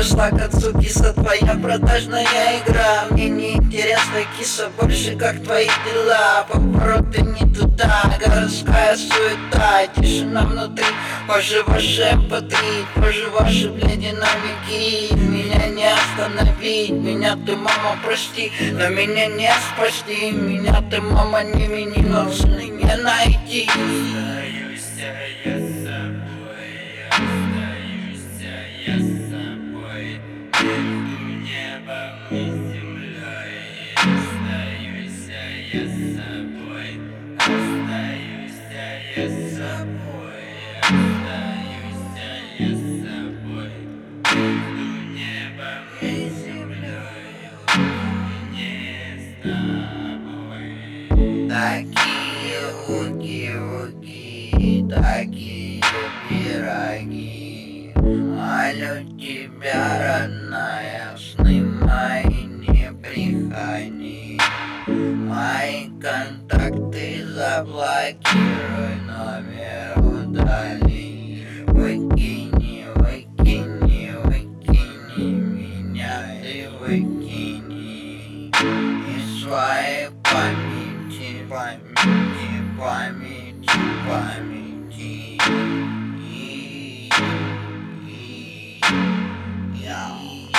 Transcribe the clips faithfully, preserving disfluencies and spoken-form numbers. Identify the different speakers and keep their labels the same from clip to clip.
Speaker 1: подошла к отцу, киса, твоя продажная игра. Мне не интересна, киса, больше как твои дела. Повороты не туда, городская суета, тишина внутри, позже ваши эм пэ три, позже ваши, блядь, динамики. Меня не остановить, меня ты, мама, прости, но меня не спасти. Меня ты, мама, не мини, нужны не найти.
Speaker 2: Остаюсь я с собой, остаюсь я с собой, между небом и землей. Остаюсь я с собой, остаюсь я с собой, остаюсь я с собой, между небом и землей. Не с тобой.
Speaker 1: Такие уги-уги, такие пироги. Молю тебя, родная, в сны мои не приходи. Мои контакты заблокируй, номер удали. Выкини, выкини, выкини меня, ты выкини из своей памяти, памяти, памяти, памяти. И, и, я.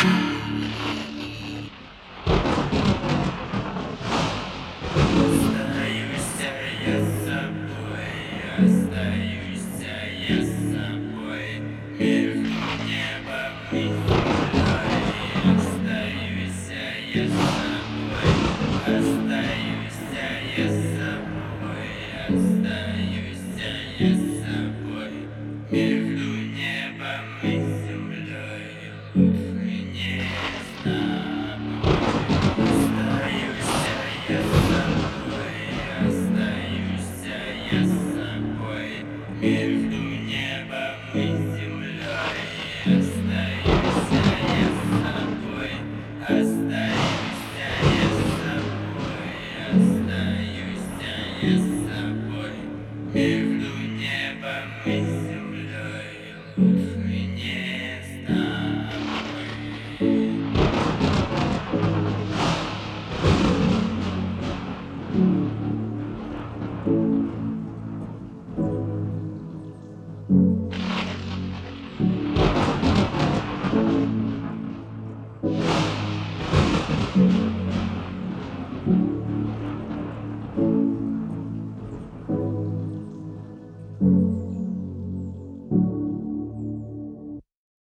Speaker 2: Остаюсь я с собой, остаюсь я с собой, между небом и землей. Остаюсь я с собой, остаюсь я с собой, остаюсь я с собой, между небом и землей. Лучше не с тобой. Остаюсь я с собой, остаюсь я с собой, между небом и землей. Остаюсь я с собой, остаюсь я с собой, остаюсь я с собой, между небом и землей.